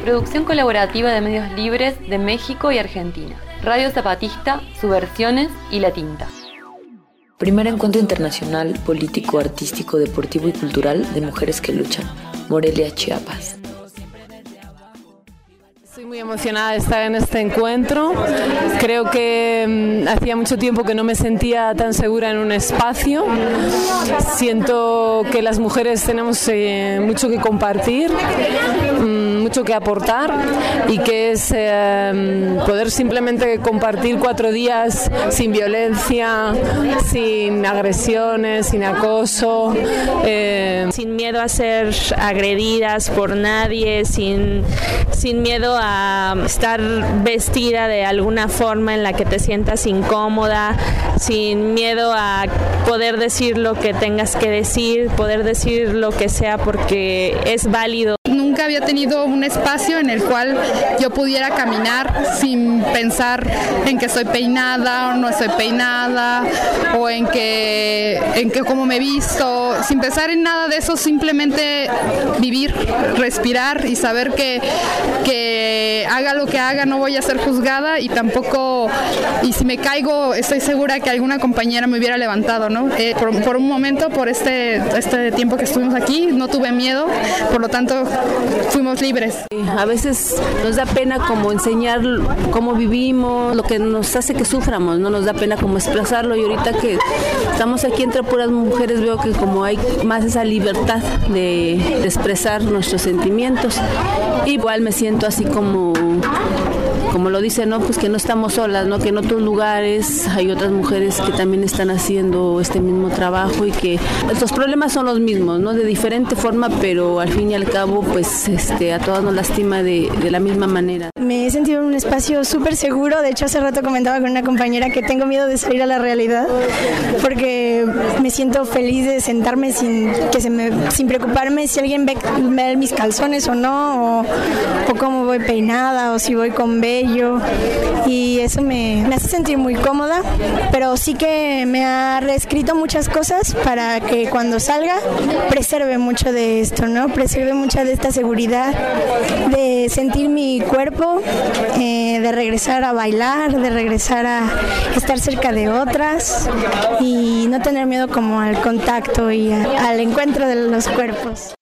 producción colaborativa de medios libres de México y Argentina. Radio Zapatista, Subversiones y La Tinta. Primer encuentro internacional, político, artístico, deportivo y cultural de mujeres que luchan. Morelia, Chiapas. Estoy muy emocionada de estar en este encuentro. Creo que hacía mucho tiempo que no me sentía tan segura en un espacio. Siento que las mujeres tenemos mucho que compartir, mucho que aportar, y que es poder simplemente compartir 4 días sin violencia, sin agresiones, sin acoso, sin miedo a ser agredidas por nadie, sin miedo a estar vestida de alguna forma en la que te sientas incómoda, sin miedo a poder decir lo que tengas que decir, poder decir lo que sea porque es válido. Nunca había tenido un espacio en el cual yo pudiera caminar sin pensar en que estoy peinada o no estoy peinada, o en que cómo me he visto, sin pensar en nada de eso, simplemente vivir, respirar y saber que haga lo que haga no voy a ser juzgada, y tampoco, y si me caigo estoy segura que alguna compañera me hubiera levantado, ¿no? Por un momento, por este tiempo que estuvimos aquí, no tuve miedo, por lo tanto fuimos libres. A veces nos da pena como enseñar cómo vivimos, lo que nos hace que suframos, no nos da pena como expresarlo, y ahorita que estamos aquí entre puras mujeres veo que como hay más esa libertad de expresar nuestros sentimientos. Igual me siento así como lo dicen, ¿no? Pues que no estamos solas, ¿no? Que en otros lugares hay otras mujeres que también están haciendo este mismo trabajo, y que los problemas son los mismos, ¿no? De diferente forma, pero al fin y al cabo, pues a todas nos lastima de la misma manera. Me he sentido en un espacio súper seguro. De hecho, hace rato comentaba con una compañera que tengo miedo de salir a la realidad, porque me siento feliz de sentarme sin preocuparme si alguien ve mis calzones o no, o cómo voy peinada, o si voy con vello, y eso me hace sentir muy cómoda, pero sí que me ha reescrito muchas cosas para que cuando salga preserve mucho de esto, ¿no? Preserve mucha de esta seguridad, de sentir mi cuerpo, de regresar a bailar, de regresar a estar cerca de otras y no tener miedo como al contacto y al encuentro de los cuerpos.